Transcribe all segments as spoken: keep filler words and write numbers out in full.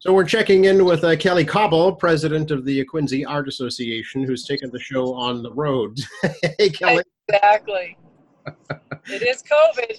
So we're checking in with uh, Kelly Cobble, president of the Quincy Art Association, who's taken the show on the road. Hey, Kelly. Exactly. It is COVID.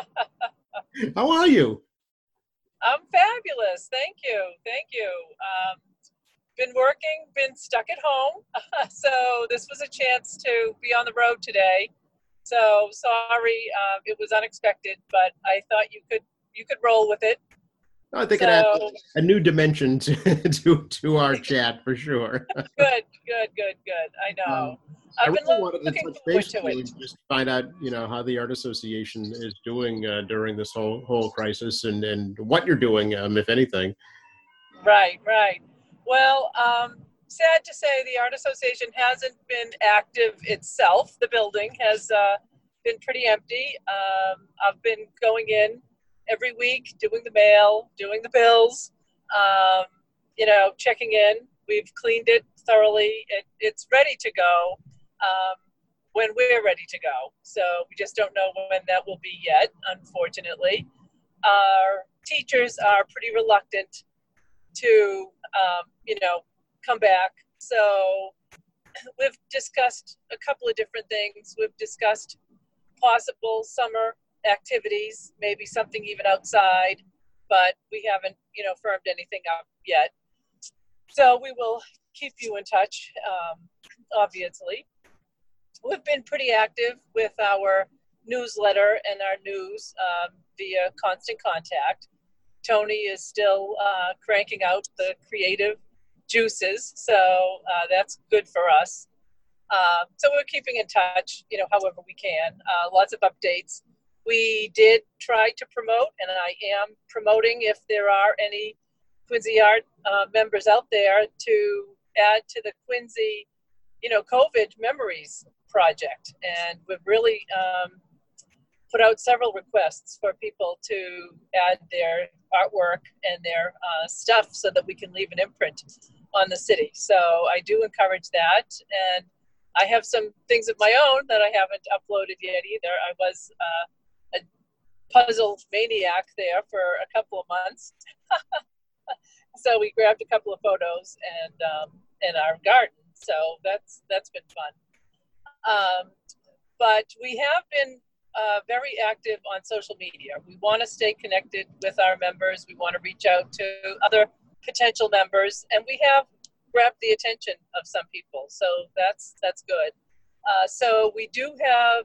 How are you? I'm fabulous. Thank you. Thank you. Um, been working, been stuck at home. So this was a chance to be on the road today. So sorry, uh, it was unexpected, but I thought you could you could roll with it. I think so, it adds a new dimension to to, to our chat for sure. Good, good, good, good. I know. Um, I've I been really wanted to looking touch forward base to with you it. and just find out, you know, how the Art Association is doing uh, during this whole whole crisis, and and what you're doing, um, if anything. Right, right. Well, um, sad to say, the Art Association hasn't been active itself. The building has uh, been pretty empty. Um, I've been going in every week, doing the mail, doing the bills, um, you know, checking in. We've cleaned it thoroughly. It, it's ready to go um, when we're ready to go. So we just don't know when that will be yet, unfortunately. Our teachers are pretty reluctant to, um, you know, come back. So we've discussed a couple of different things. We've discussed possible summer activities, maybe something even outside, but we haven't, you know, firmed anything up yet. So we will keep you in touch, um, obviously. We've been pretty active with our newsletter and our news um, via Constant Contact. Tony is still uh, cranking out the creative juices, so uh, that's good for us. Uh, so we're keeping in touch, you know, however we can. Uh, lots of updates. We did try to promote, and I am promoting if there are any Quincy Art uh, members out there to add to the Quincy, you know, COVID Memories project. And we've really um, put out several requests for people to add their artwork and their uh, stuff so that we can leave an imprint on the city. So I do encourage that. And I have some things of my own that I haven't uploaded yet either. I was uh, a puzzle maniac there for a couple of months. So we grabbed a couple of photos and um, in our garden. So that's that's been fun. Um, but we have been uh, very active on social media. We want to stay connected with our members. We want to reach out to other potential members, and we have grabbed the attention of some people. So that's that's good. Uh, so we do have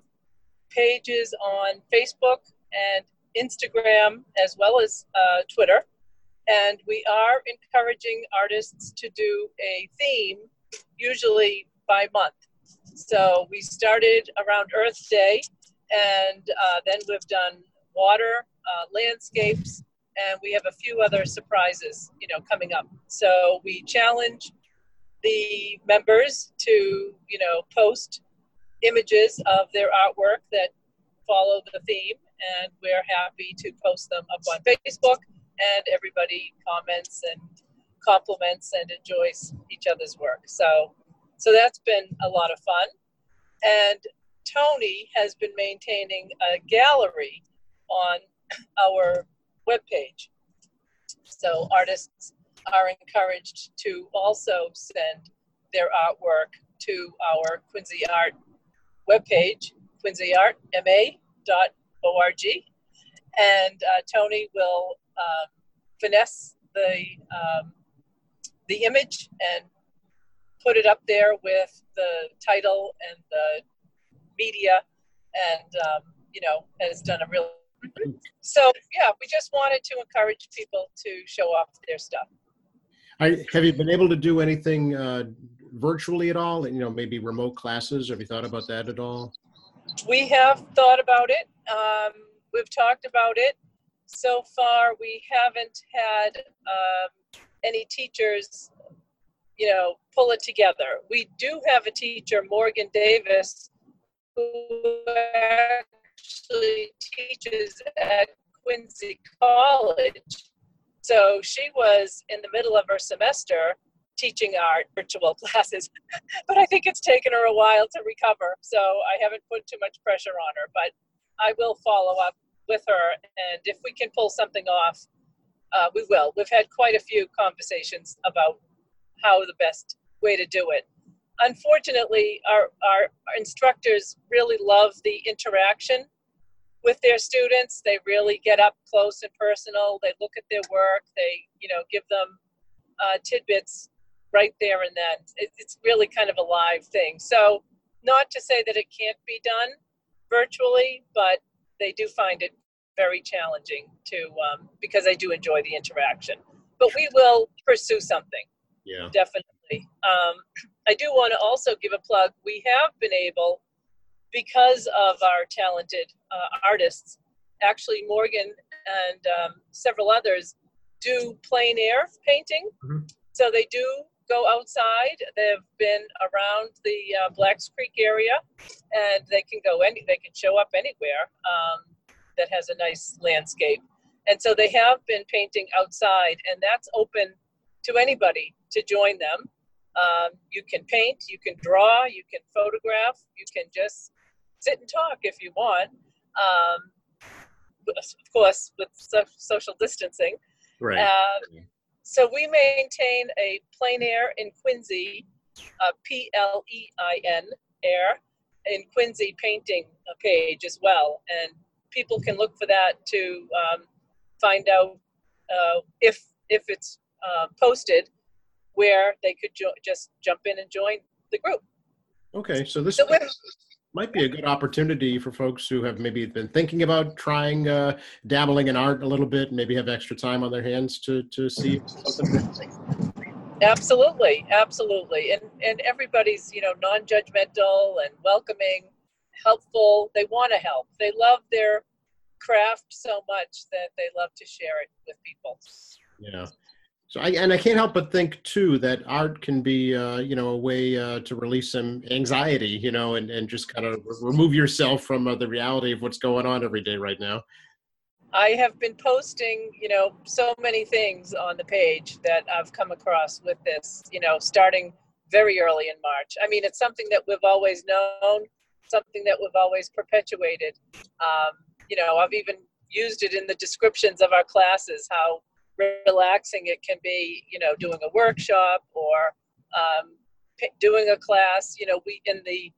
pages on Facebook and Instagram, as well as uh, Twitter. And we are encouraging artists to do a theme, usually by month. So we started around Earth Day, and uh, then we've done water, uh, landscapes, and we have a few other surprises, you know, coming up. So we challenge the members to, you know, post images of their artwork that follow the theme, and we're happy to post them up on Facebook, and everybody comments and compliments and enjoys each other's work. So, so that's been a lot of fun. And Tony has been maintaining a gallery on our webpage. So artists are encouraged to also send their artwork to our Quincy Art webpage, quincy art m a dot org. And uh, Tony will um, finesse the, um, the image and put it up there with the title and the media, and um, you know, has done a real. So yeah, we just wanted to encourage people to show off their stuff. I, have you been able to do anything uh, virtually at all? You know, maybe remote classes. Have you thought about that at all? We have thought about it. Um, we've talked about it. So far, we haven't had um, any teachers, you know, pull it together. We do have a teacher, Morgan Davis, who actually teaches at Quincy College. So she was in the middle of her semester teaching art virtual classes, but I think it's taken her a while to recover. So I haven't put too much pressure on her, but I will follow up with her. And if we can pull something off, Uh, we will. We've had quite a few conversations about how the best way to do it. Unfortunately, our, our, our instructors really love the interaction with their students. They really get up close and personal. They look at their work. They, you know, give them uh, tidbits right there and then. It, it's really kind of a live thing. So not to say that it can't be done virtually, but they do find it very challenging to, um, because I do enjoy the interaction. But we will pursue something. Yeah. Definitely. Um, I do want to also give a plug. We have been able, because of our talented uh, artists, actually Morgan and um, several others do plein air painting. Mm-hmm. So they do go outside. They've been around the uh, Blacks Creek area, and they can go any. They can show up anywhere um, that has a nice landscape. And so they have been painting outside, and that's open to anybody to join them. Um, you can paint, you can draw, you can photograph, you can just sit and talk if you want. Um, of course, with so- social distancing. Right. Uh, so we maintain a plein air in Quincy, uh, P L E I N, air, in Quincy painting page as well. And people can look for that to um, find out uh, if if it's uh, posted, where they could jo- just jump in and join the group. Okay, so this so might be a good opportunity for folks who have maybe been thinking about trying, uh, dabbling in art a little bit, maybe have extra time on their hands to to see something. Absolutely, absolutely, and and everybody's, you know, non-judgmental and welcoming, helpful. They want to help. They love their craft so much that they love to share it with people. Yeah. So I, and I can't help but think too that art can be, uh, you know, a way uh, to release some anxiety, you know, and, and just kind of remove yourself from uh, the reality of what's going on every day right now. I have been posting, you know, so many things on the page that I've come across with this, you know, starting very early in March. I mean, it's something that we've always known, something that we've always perpetuated. Um, you know, I've even used it in the descriptions of our classes, how relaxing it can be, you know, doing a workshop or um, p- doing a class. You know, we in the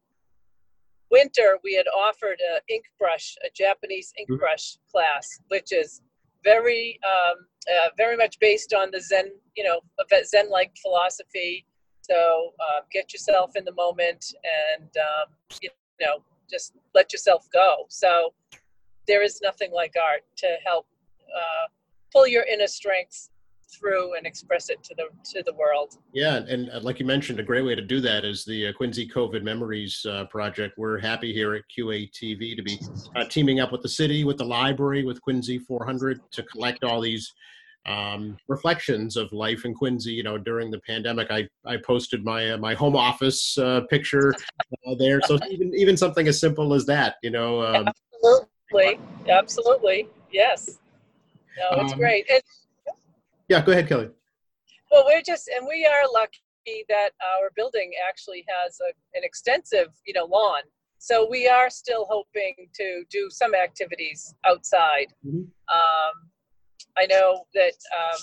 winter we had offered a ink brush, a Japanese ink brush class, which is very, um, uh, very much based on the Zen, you know, Zen-like philosophy. So uh, get yourself in the moment and um, you know, just let yourself go. So there is nothing like art to help uh, pull your inner strengths through and express it to the to the world. Yeah, and uh, like you mentioned, a great way to do that is the uh, Quincy COVID Memories uh, project. We're happy here at Q A T V to be uh, teaming up with the city, with the library, with Quincy four hundred to collect all these um, reflections of life in Quincy. You know, during the pandemic, I I posted my uh, my home office uh, picture uh, there. So even even something as simple as that, you know. Um, absolutely, absolutely, yes. No, it's um, great. And, yeah, go ahead, Kelly. well, we're just, and we are lucky that our building actually has a, an extensive, you know, lawn. So we are still hoping to do some activities outside. Mm-hmm. Um, I know that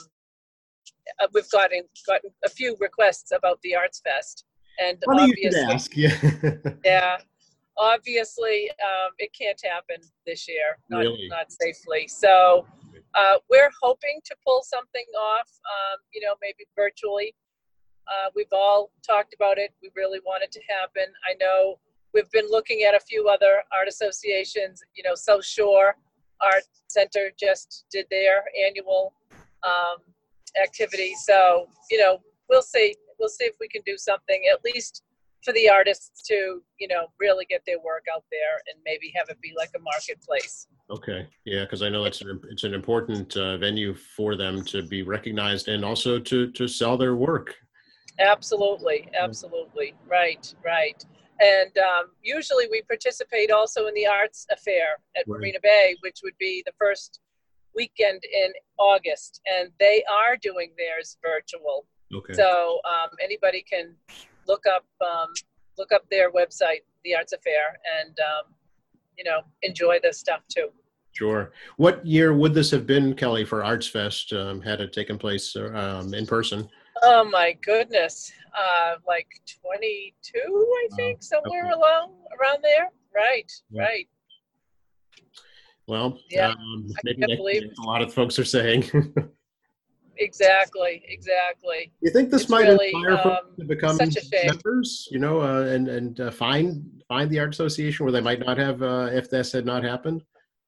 um, we've gotten gotten a few requests about the Arts Fest, and Funny obviously, you should ask. Yeah. yeah, obviously, um, it can't happen this year, not Really? not safely. So. Uh, we're hoping to pull something off, um, you know, maybe virtually. Uh, we've all talked about it. We really want it to happen. I know we've been looking at a few other art associations. You know, South Shore Art Center just did their annual um, activity. So, you know, we'll see. We'll see if we can do something, at least for the artists to, you know, really get their work out there and maybe have it be like a marketplace. Okay. Yeah, because I know it's an, it's an important uh, venue for them to be recognized and also to, to sell their work. Absolutely. Absolutely. Right. Right. And um, usually we participate also in the Arts Affair at right. Marina Bay, which would be the first weekend in August. And they are doing theirs virtual. Okay. So um, anybody can look up um, look up their website, the Arts Affair, and um, you know, enjoy this stuff too. Sure. What year would this have been, Kelly, for Arts Fest, um, had it taken place um, in person? Oh my goodness, uh, like twenty-two, I Wow. think, somewhere Okay. along around there. Right, Yeah. right. Well, Yeah, um, I maybe can't next believe year, a lot of folks are saying. exactly, exactly. You think this It's might really inspire folks um, to become such a shame. members, you know, uh, and and uh, find find the art association where they might not have uh, if this had not happened?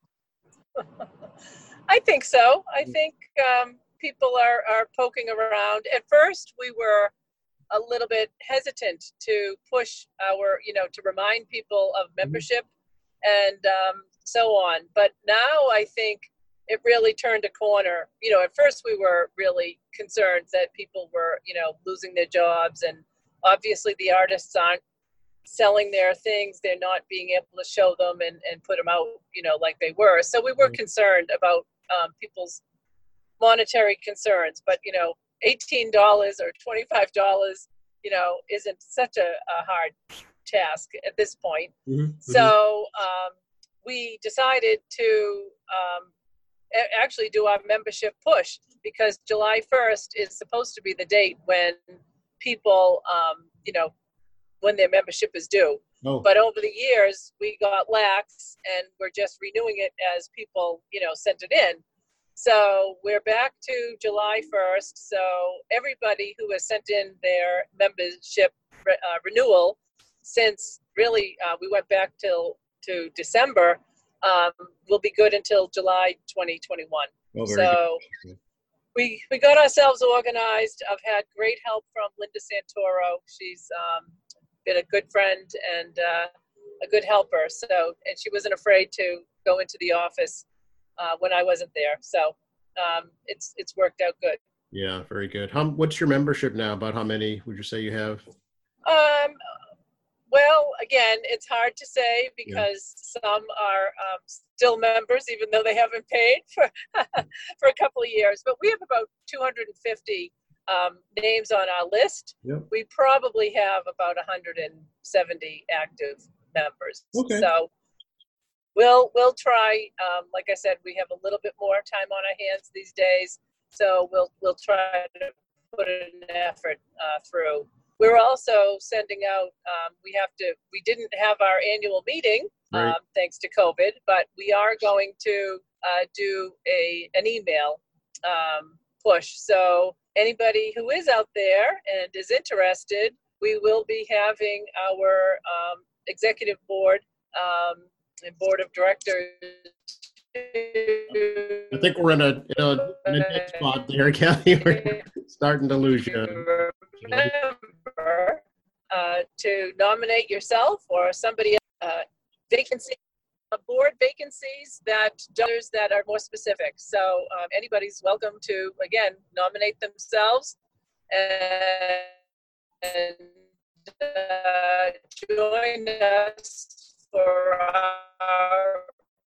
I think so. I think um, people are, are poking around. At first, we were a little bit hesitant to push our, you know, to remind people of membership and um, so on. But now I think it really turned a corner. You know, at first we were really concerned that people were, you know, losing their jobs, and obviously the artists aren't selling their things. They're not being able to show them and, and put them out, you know, like they were. So we were concerned about um, people's monetary concerns, but, you know, eighteen dollars or twenty-five dollars, you know, isn't such a, a hard task at this point. Mm-hmm. So um, we decided to um, a- actually do our membership push, because July first is supposed to be the date when people, um, you know, when their membership is due. Oh. But over the years, we got lax, and we're just renewing it as people, you know, sent it in. So we're back to July first. So everybody who has sent in their membership re- uh, renewal since really uh, we went back till to December um, will be good until July twenty twenty-one. Oh, very so good. we we got ourselves organized. I've had great help from Linda Santoro. She's um, been a good friend and uh, a good helper. So, and she wasn't afraid to go into the office uh, when I wasn't there. So um, it's it's worked out good. Yeah, very good. How, what's your membership now? About how many would you say you have? Um, well, again, it's hard to say because Yeah. some are um, still members, even though they haven't paid for for a couple of years. But we have about two hundred fifty um, names on our list. Yep. We probably have about one hundred seventy active members. Okay. So we'll we'll try. Um, like I said, we have a little bit more time on our hands these days, so we'll we'll try to put an effort uh, through. We're also sending out. Um, we have to. We didn't have our annual meeting Right. um, thanks to COVID, but we are going to uh, do a an email um, push. So anybody who is out there and is interested, we will be having our um, executive board um, and board of directors. I think we're in a, in a, in a dead spot there, Kelly. We're starting to lose you. Remember uh, to nominate yourself or somebody else. Uh, vacancy, uh, board vacancies that others that are more specific. So um, anybody's welcome to again nominate themselves and, and uh, join us for our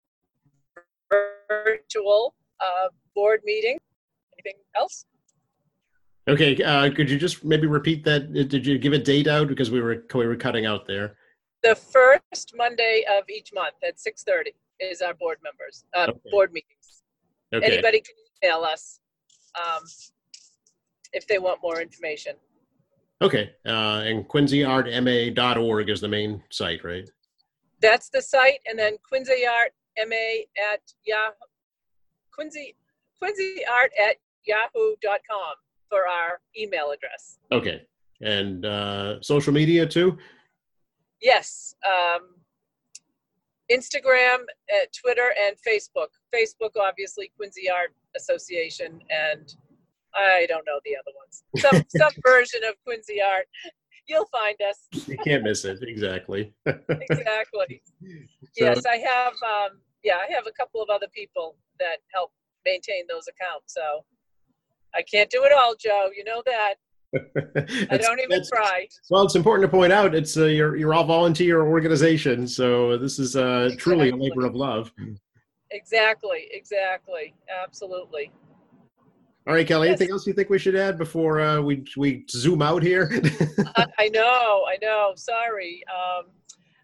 virtual uh, board meeting. Anything else? Okay, uh, could you just maybe repeat that? Did you give a date out because we were we were cutting out there? The first Monday of each month at six thirty is our board members uh, Okay. board meetings. Okay. Anybody can email us um, if they want more information. Okay, uh, and quincy art m a dot org is the main site, right? That's the site, and then Quincy Art M A at Yahoo, Quincy Quincy Art at yahoo dot com for our email address. Okay, and uh, social media too? Yes, um, Instagram, uh, Twitter, and Facebook. Facebook, obviously, Quincy Art Association, and I don't know the other ones. Some some version of Quincy Art. You'll find us. You can't miss it, exactly. Exactly. So- Yes, I have. Um, yeah, I have a couple of other people that help maintain those accounts. So I can't do it all, Joe. You know that. I don't even That's- try. Well, it's important to point out it's uh, you're you're all volunteer organization, so this is uh, truly a Exactly. labor of love. Exactly. Exactly. Absolutely. All right, Kelly. Yes. Anything else you think we should add before uh, we we zoom out here? I, I know. I know. Sorry. Um,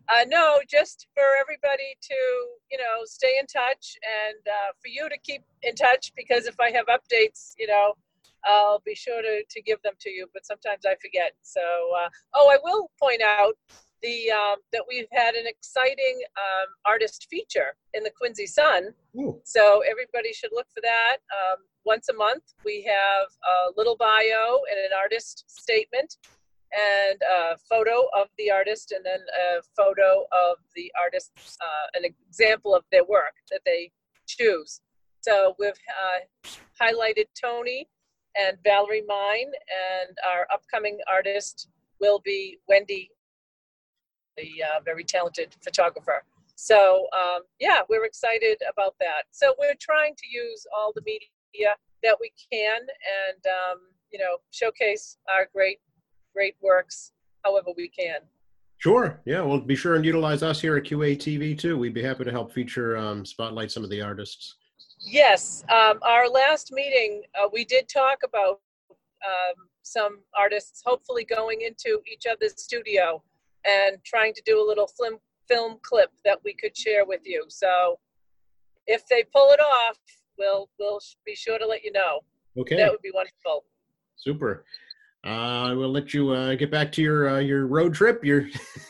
Uh, no, just for everybody to, you know, stay in touch and uh, for you to keep in touch, because if I have updates, you know, I'll be sure to, to give them to you, but sometimes I forget. So, uh, oh, I will point out the um, that we've had an exciting um, artist feature in the Quincy Sun. Ooh. So everybody should look for that. Um, once a month, we have a little bio and an artist statement, and a photo of the artist, and then a photo of the artist's, uh, an example of their work that they choose. So we've uh, highlighted Tony and Valerie Mine, and our upcoming artist will be Wendy, the uh, very talented photographer. So um, yeah, we're excited about that. So we're trying to use all the media that we can, and um, you know, showcase our great great works however we can. Sure. Yeah. Well, be sure and utilize us here at Q A T V too. We'd be happy to help feature, um, spotlight some of the artists. Yes. Um, our last meeting, uh, we did talk about um, some artists hopefully going into each other's studio and trying to do a little film, film clip that we could share with you. So if they pull it off, we'll, we'll be sure to let you know. Okay. That would be wonderful. Super. Uh, we'll let you uh, get back to your uh, your road trip. Your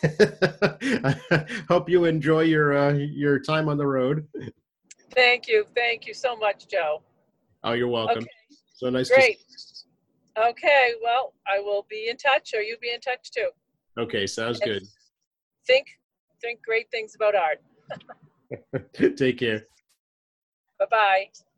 I hope you enjoy your uh, your time on the road. Thank you, thank you so much, Joe. Oh, you're welcome. Okay. So nice. Great. To... Okay, well, I will be in touch, or you be in touch too. Okay, sounds and good. Think think great things about art. Take care. Bye bye.